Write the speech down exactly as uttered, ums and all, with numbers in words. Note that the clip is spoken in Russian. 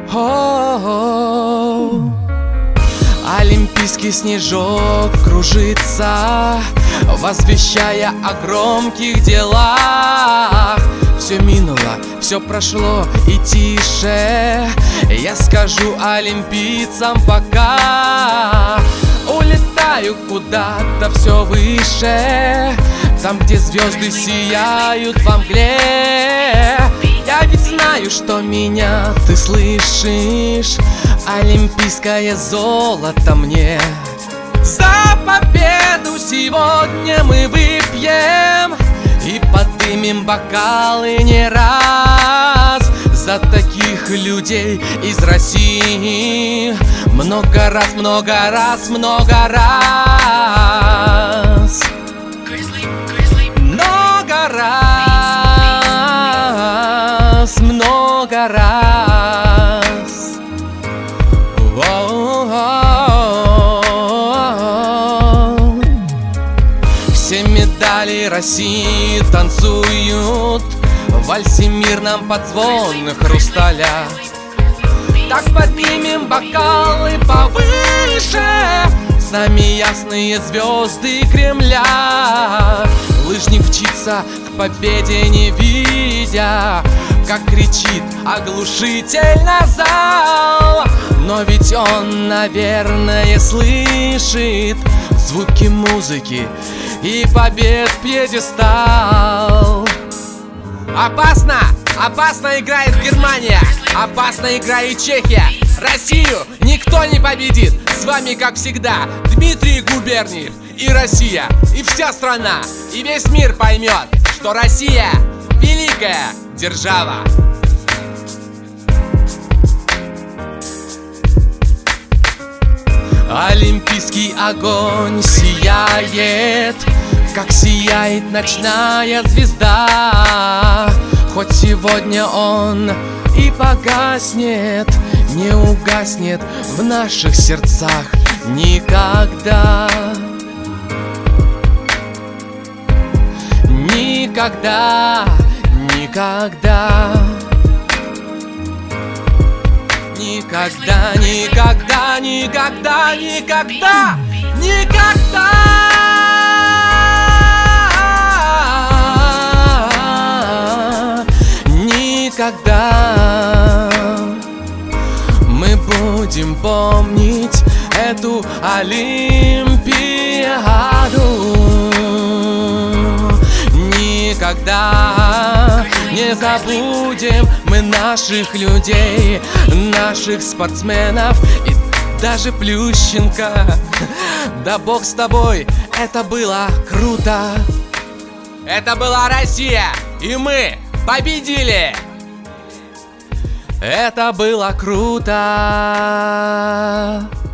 О-о-о. Олимпийский снежок кружится, возвещая о громких делах. Все минуло, все прошло и тише. Я скажу олимпийцам пока. Улетаю куда-то все выше, там, где звезды сияют во мгле. Я ведь знаю, что меня ты слышишь. Олимпийское золото мне. За победу сегодня мы выпьем и поднимем бокалы не раз. За таких людей из России. Много раз, много раз, много раз. Много раз, много раз. О-о-о-о. Все медали России танцуют в вальсе мирном под звон хрусталя. Так поднимем бокалы повыше. С нами ясные звезды Кремля. Лыжник мчится к победе, не видя, как кричит оглушительно зал. Но ведь он, наверное, слышит звуки музыки и побед пьедестал. Опасно! Опасно играет Германия! Опасно играет Чехия! Россию никто не победит! С вами, как всегда, Дмитрий Губерниев и Россия, и вся страна, и весь мир поймет, что Россия — великая держава! Олимпийский огонь сияет, как сияет ночная звезда. Хоть сегодня он и погаснет, не угаснет в наших сердцах никогда. Никогда, никогда. Никогда, никогда, никогда, никогда, никогда. Никогда мы будем помнить эту Олимпиаду. Никогда не забудем мы наших людей, наших спортсменов и даже Плющенко. Да бог с тобой, это было круто. Это была Россия, и мы победили! Это было круто!